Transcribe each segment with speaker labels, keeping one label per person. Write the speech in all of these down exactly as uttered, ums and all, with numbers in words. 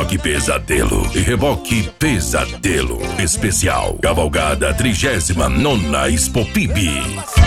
Speaker 1: Amarok Pesadelo e Reboque Pesadelo. Especial Cavalgada trigésima nona Expopib.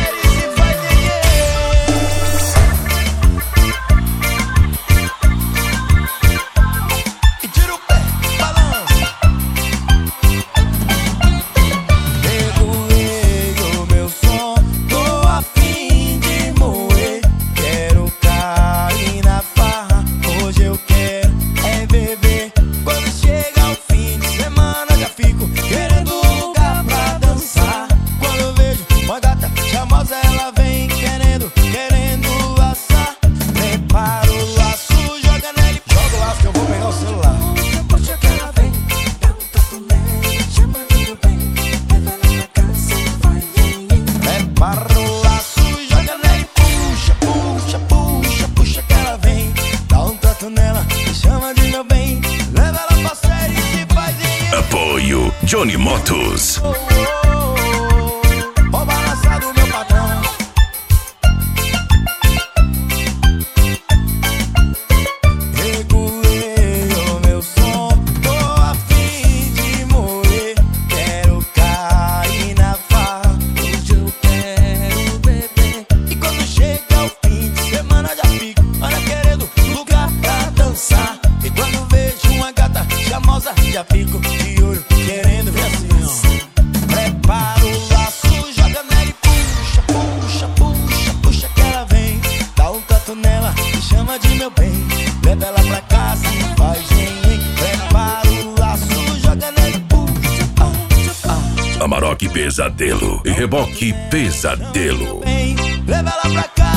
Speaker 1: Apoio Johnny Motos.
Speaker 2: Vou balançar do meu patrão. Regulei o meu som, tô a fim de morrer. Quero cair na farra, hoje eu quero beber. E quando chega o fim de semana já fico, olha, querendo lugar pra dançar. E quando vejo uma gata charmosa já fico de olho, querendo ver assim, ó. Prepara o laço, joga nela e puxa, puxa, puxa, puxa que ela vem. Dá um tanto nela, me chama de meu bem. Leva ela pra casa e faz bem. Prepara o laço, joga nela e puxa, ah, ah.
Speaker 1: Amarok Pesadelo e Reboque Pesadelo.
Speaker 2: Leva ela pra casa.